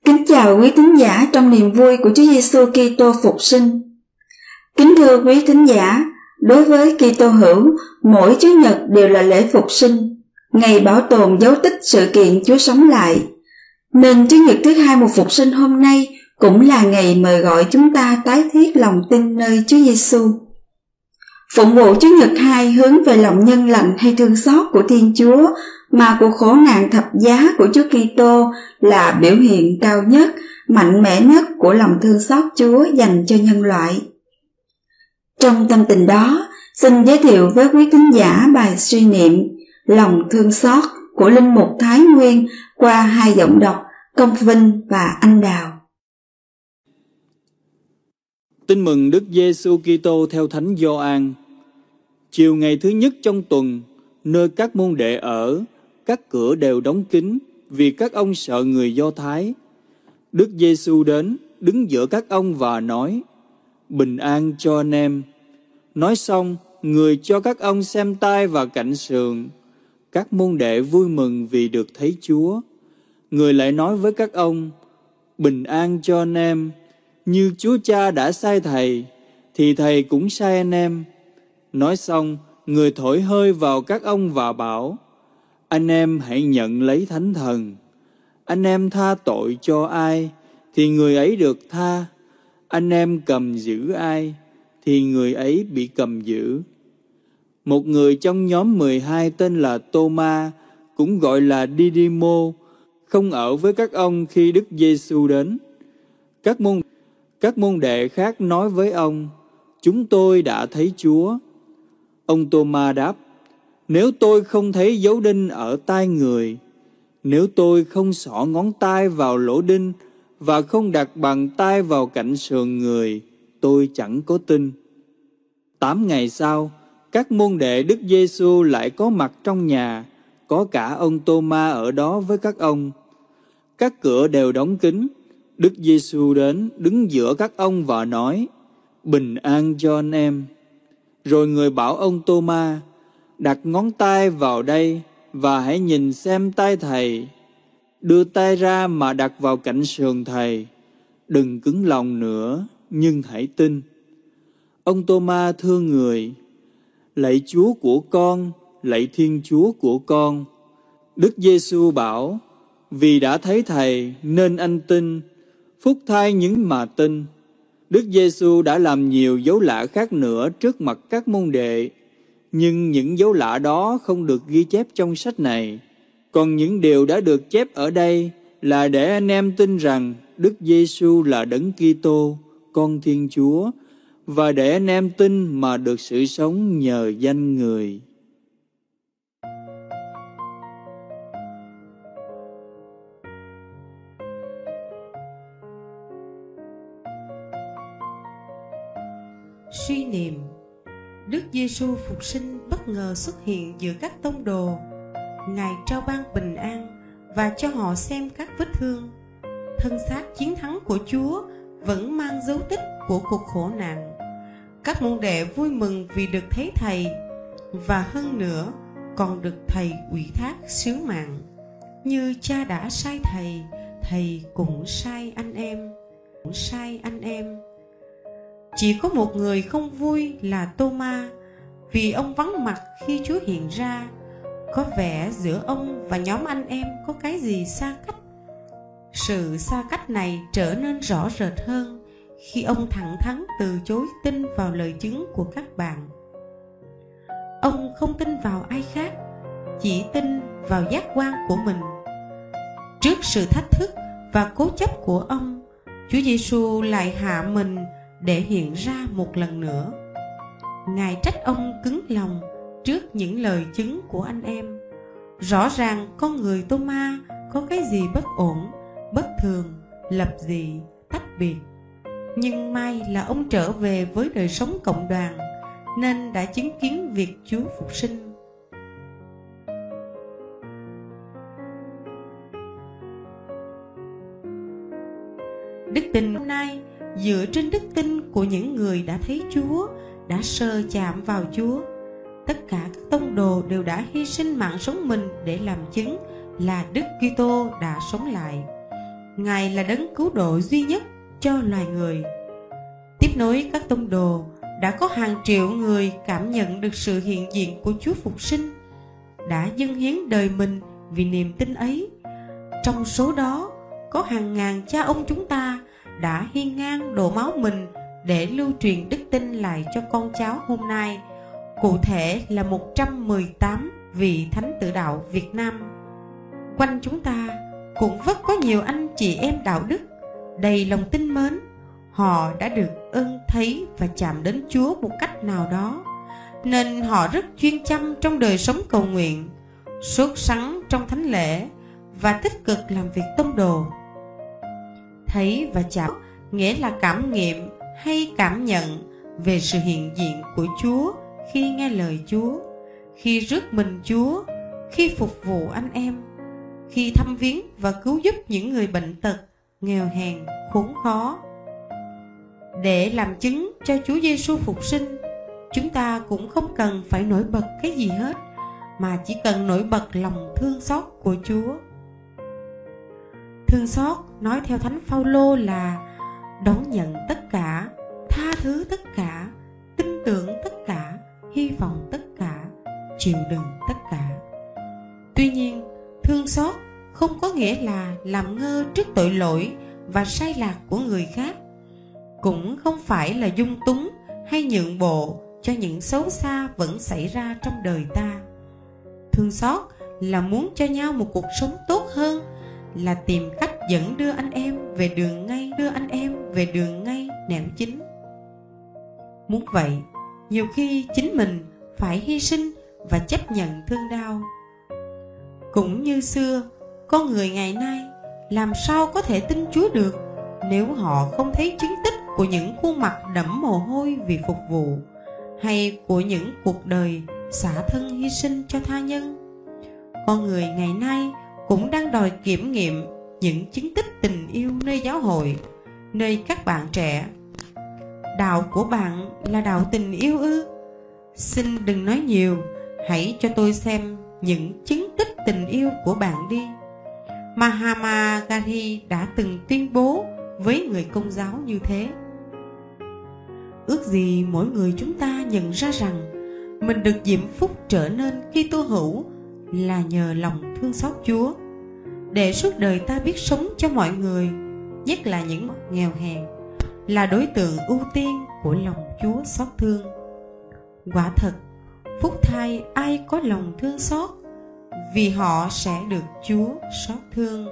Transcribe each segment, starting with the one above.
Kính chào quý thính giả trong niềm vui của Chúa Giêsu Kitô phục sinh. Kính thưa quý thính giả, đối với Kitô hữu, mỗi Chủ nhật đều là lễ phục sinh, ngày bảo tồn dấu tích sự kiện Chúa sống lại. Nên Chủ nhật thứ hai mùa phục sinh hôm nay cũng là ngày mời gọi chúng ta tái thiết lòng tin nơi Chúa Giêsu. Phụng vụ Chủ nhật 2 hướng về lòng nhân lành hay thương xót của Thiên Chúa, mà cuộc khổ nạn thập giá của Chúa Kitô là biểu hiện cao nhất, mạnh mẽ nhất của lòng thương xót Chúa dành cho nhân loại. Trong tâm tình đó, xin giới thiệu với quý thính giả bài suy niệm Lòng thương xót của Linh mục Thái Nguyên qua hai giọng đọc Công Vinh và Anh Đào. Tin mừng Đức Giêsu Kitô theo Thánh Gioan. Chiều ngày thứ nhất trong tuần, nơi các môn đệ ở, các cửa đều đóng kín vì các ông sợ người Do Thái. Đức Giêsu đến, đứng giữa các ông và nói: Bình an cho anh em. Nói xong, người cho các ông xem tai và cạnh sườn. Các môn đệ vui mừng vì được thấy Chúa. Người lại nói với các ông: Bình an cho anh em. Như Chúa Cha đã sai Thầy, thì Thầy cũng sai anh em. Nói xong, người thổi hơi vào các ông và bảo: Anh em hãy nhận lấy Thánh Thần. Anh em tha tội cho ai, thì người ấy được tha. Anh em cầm giữ ai, thì người ấy bị cầm giữ. Một người trong nhóm 12 tên là Tô-ma, cũng gọi là Đi-đi-mô, không ở với các ông khi Đức Giêsu đến. Các môn đệ khác nói với ông: Chúng tôi đã thấy Chúa. Ông Tô-ma đáp: Nếu tôi không thấy dấu đinh ở tai người, nếu tôi không xỏ ngón tay vào lỗ đinh và không đặt bàn tay vào cạnh sườn người, tôi chẳng có tin. 8 ngày sau, các môn đệ Đức Giêsu lại có mặt trong nhà, có cả ông Tô-ma ở đó với các ông. Các cửa đều đóng kín. Đức Giêsu đến, đứng giữa các ông và nói: Bình an cho anh em. Rồi người bảo ông Tô-ma: Đặt ngón tay vào đây và hãy nhìn xem tay Thầy. Đưa tay ra mà đặt vào cạnh sườn Thầy. Đừng cứng lòng nữa, nhưng hãy tin. Ông Tô-ma thưa người: Lạy Chúa của con, lạy Thiên Chúa của con. Đức Giêsu bảo: Vì đã thấy Thầy nên anh tin. Phúc thay những mà tin. Đức Giêsu đã làm nhiều dấu lạ khác nữa trước mặt các môn đệ, nhưng những dấu lạ đó không được ghi chép trong sách này. Còn những điều đã được chép ở đây là để anh em tin rằng Đức Giêsu là Đấng Kitô, Con Thiên Chúa, và để anh em tin mà được sự sống nhờ danh Người. Suy niệm: Đức Giêsu phục sinh bất ngờ xuất hiện giữa các tông đồ. Ngài trao ban bình an và cho họ xem các vết thương. Thân xác chiến thắng của Chúa vẫn mang dấu tích của cuộc khổ nạn. Các môn đệ vui mừng vì được thấy Thầy, và hơn nữa còn được Thầy ủy thác sứ mạng. Như Cha đã sai Thầy, Thầy cũng sai anh em. Chỉ có một người không vui là Tô-ma, vì ông vắng mặt khi Chúa hiện ra. Có vẻ giữa ông và nhóm anh em có cái gì xa cách. Sự xa cách này trở nên rõ rệt hơn khi ông thẳng thắn từ chối tin vào lời chứng của các bạn. Ông không tin vào ai khác, chỉ tin vào giác quan của mình. Trước sự thách thức và cố chấp của ông, Chúa Giêsu lại hạ mình để hiện ra một lần nữa. Ngài trách ông cứng lòng trước những lời chứng của anh em. Rõ ràng con người Tô-ma có cái gì bất ổn, bất thường, lập dị, tách biệt. Nhưng may là ông trở về với đời sống cộng đoàn, nên đã chứng kiến việc Chúa phục sinh. Đức tin hôm nay dựa trên đức tin của những người đã thấy Chúa, đã sờ chạm vào Chúa. Tất cả các tông đồ đều đã hy sinh mạng sống mình để làm chứng là Đức Kitô đã sống lại. Ngài là đấng cứu độ duy nhất cho loài người. Tiếp nối các tông đồ, đã có hàng triệu người cảm nhận được sự hiện diện của Chúa Phục sinh, đã dâng hiến đời mình vì niềm tin ấy. Trong số đó, có hàng ngàn cha ông chúng ta đã hiên ngang đổ máu mình để lưu truyền đức tin lại cho con cháu hôm nay, cụ thể là 118 vị thánh tử đạo Việt Nam. Quanh chúng ta cũng rất có nhiều anh chị em đạo đức đầy lòng tin mến. Họ đã được ơn thấy và chạm đến Chúa một cách nào đó, nên họ rất chuyên chăm trong đời sống cầu nguyện, sốt sắng trong thánh lễ và tích cực làm việc tông đồ. Thấy và chạm nghĩa là cảm nghiệm hay cảm nhận về sự hiện diện của Chúa khi nghe lời Chúa, khi rước mình Chúa, khi phục vụ anh em, khi thăm viếng và cứu giúp những người bệnh tật, nghèo hèn, khốn khó. Để làm chứng cho Chúa Giêsu phục sinh, chúng ta cũng không cần phải nổi bật cái gì hết, mà chỉ cần nổi bật lòng thương xót của Chúa. Thương xót nói theo Thánh Phaolô là đón nhận tất cả, tha thứ tất cả, tin tưởng tất cả, hy vọng tất cả, chịu đựng tất cả. Tuy nhiên, thương xót không có nghĩa là làm ngơ trước tội lỗi và sai lạc của người khác, cũng không phải là dung túng hay nhượng bộ cho những xấu xa vẫn xảy ra trong đời ta. Thương xót là muốn cho nhau một cuộc sống tốt hơn, là tìm cách dẫn đưa anh em về đường ngay nẻo chính. Muốn vậy, nhiều khi chính mình phải hy sinh và chấp nhận thương đau. Cũng như xưa, con người ngày nay làm sao có thể tin Chúa được nếu họ không thấy chứng tích của những khuôn mặt đẫm mồ hôi vì phục vụ, hay của những cuộc đời xả thân hy sinh cho tha nhân. Con người ngày nay cũng đang đòi kiểm nghiệm những chứng tích tình yêu nơi giáo hội, nơi các bạn trẻ. Đạo của bạn là đạo tình yêu ư? Xin đừng nói nhiều, hãy cho tôi xem những chứng tích tình yêu của bạn đi. Mahatma Gandhi đã từng tuyên bố với người Công giáo như thế. Ước gì mỗi người chúng ta nhận ra rằng mình được diễm phúc trở nên Kitô hữu là nhờ lòng thương xót Chúa, để suốt đời ta biết sống cho mọi người, nhất là những nghèo hèn, là đối tượng ưu tiên của lòng Chúa xót thương. Quả thật, phúc thay ai có lòng thương xót, vì họ sẽ được Chúa xót thương.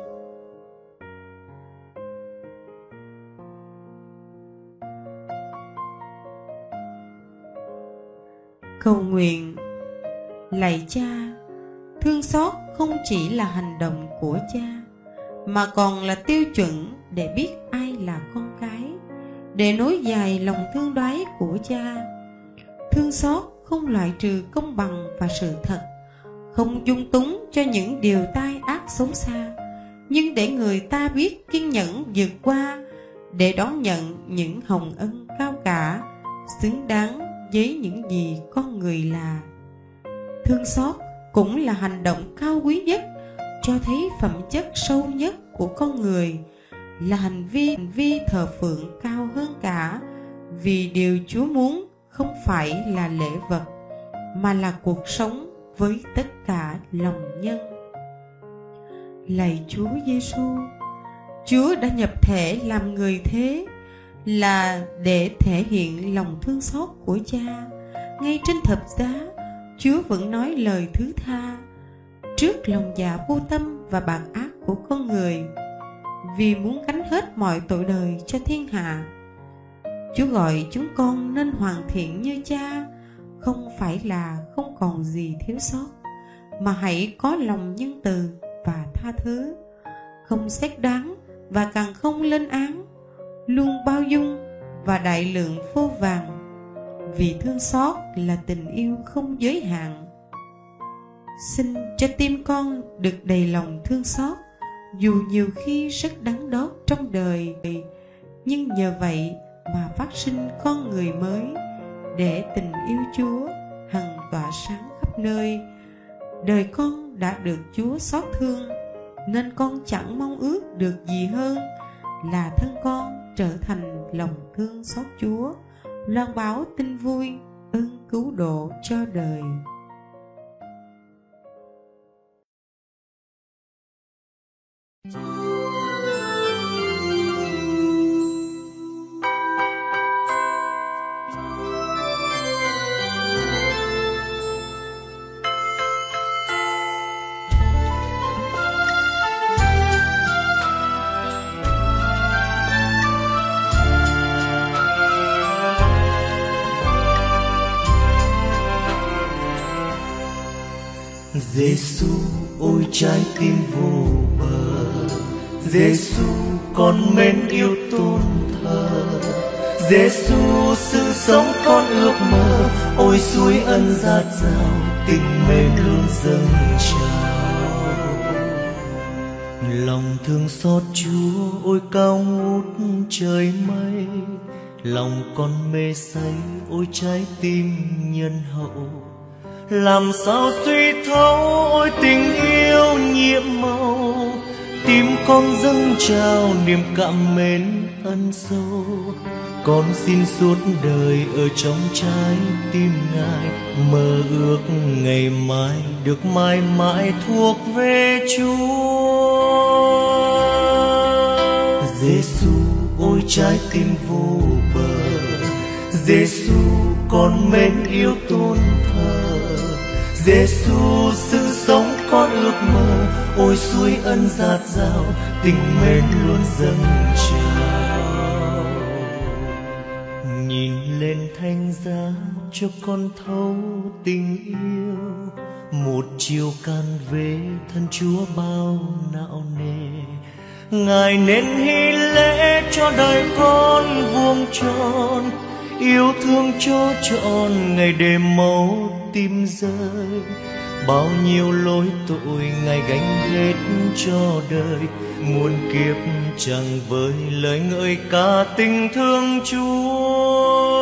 Cầu nguyện. Lạy Cha, thương xót không chỉ là hành động của Cha, mà còn là tiêu chuẩn để biết ai là con cái, để nối dài lòng thương đoái của Cha. Thương xót không loại trừ công bằng và sự thật, không dung túng cho những điều tai ác xấu xa, nhưng để người ta biết kiên nhẫn vượt qua, để đón nhận những hồng ân cao cả, xứng đáng với những gì con người là. Thương xót cũng là hành động cao quý nhất, cho thấy phẩm chất sâu nhất của con người, là hành vi thờ phượng cao hơn cả, vì điều Chúa muốn không phải là lễ vật, mà là cuộc sống với tất cả lòng nhân. Lạy Chúa Giêsu, Chúa đã nhập thể làm người thế là để thể hiện lòng thương xót của Cha. Ngay trên thập giá, Chúa vẫn nói lời thứ tha trước lòng dạ vô tâm và bạc ác của con người, vì muốn gánh hết mọi tội đời cho thiên hạ. Chúa gọi chúng con nên hoàn thiện như Cha, không phải là không còn gì thiếu sót, mà hãy có lòng nhân từ và tha thứ, không xét đoán và càng không lên án, luôn bao dung và đại lượng vô vàn, vì thương xót là tình yêu không giới hạn. Xin cho tim con được đầy lòng thương xót, dù nhiều khi rất đắng đót trong đời, nhưng nhờ vậy mà phát sinh con người mới, để tình yêu Chúa hằng tỏa sáng khắp nơi. Đời con đã được Chúa xót thương, nên con chẳng mong ước được gì hơn là thân con trở thành lòng thương xót Chúa, loan báo tin vui ơn cứu độ cho đời. Giêsu ôi trái tim vô bờ, Giêsu con mến yêu tôn thờ, Giêsu sự sống con ước mơ, ôi suối ân dạt dào tình mến luôn dâng trào. Lòng thương xót Chúa ôi cao ngút trời mây, lòng con mê say ôi trái tim nhân hậu. Làm sao suy thấu ôi tình yêu nhiệm màu, tim con dâng trào niềm cảm mến ân sâu. Con xin suốt đời ở trong trái tim Ngài, mơ ước ngày mai được mãi mãi thuộc về Chúa. Giêsu ôi trái tim vô bờ, Giêsu con mến yêu tôn thờ, Giêsu sự sống con ước mơ, ôi suối ân dạt dào tình mến luôn dâng trào. Nhìn lên thánh giá cho con thấu tình yêu, một chiều can về thân Chúa bao não nề. Ngài nên hy lễ cho đời con vuông tròn, yêu thương cho trọn ngày đêm máu tim rơi. Bao nhiêu lỗi tội Ngài gánh hết cho đời, muôn kiếp chẳng với lời ngợi ca tình thương Chúa.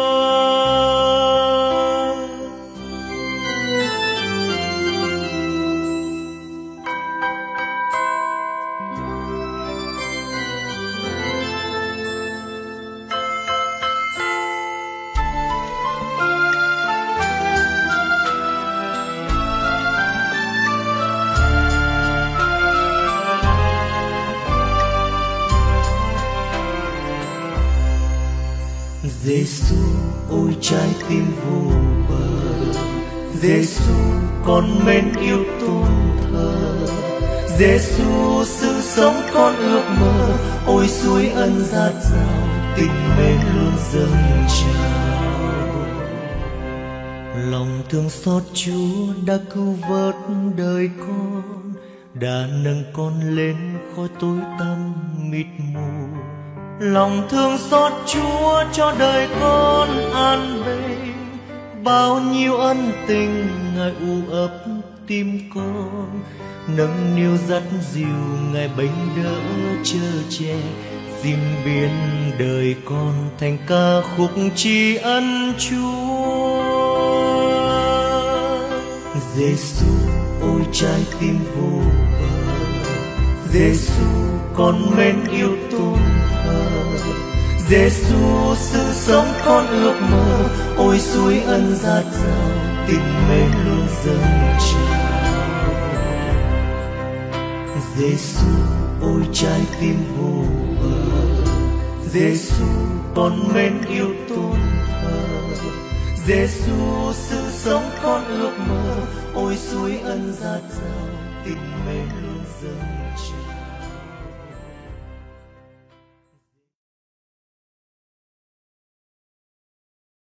Giêsu ôi trái tim vô bờ, Giêsu con mến yêu tôn thờ, Giêsu sự sống con ước mơ, ôi suối ân dạt dào tình mến luôn dâng trào. Lòng thương xót Chúa đã cứu vớt đời con, đã nâng con lên khỏi tối tăm mịt mù. Lòng thương xót Chúa cho đời con an bình, bao nhiêu ân tình Ngài u ấp tim con. Nâng niu dắt dìu Ngài bênh đỡ chở che, xin biến đời con thành ca khúc tri ân Chúa. Giêsu ôi trái tim vô bờ, Giêsu con mến yêu tôn thờ, Giêsu sự sống con ước mơ, ôi suối ân dạt dào tình mến luôn dâng trào. Giêsu ôi trái tim vô bờ, Giêsu con mến yêu tôn thờ, Giêsu sự sống con ước mơ, ôi suối ân dạt dào tình mến luôn dâng trào.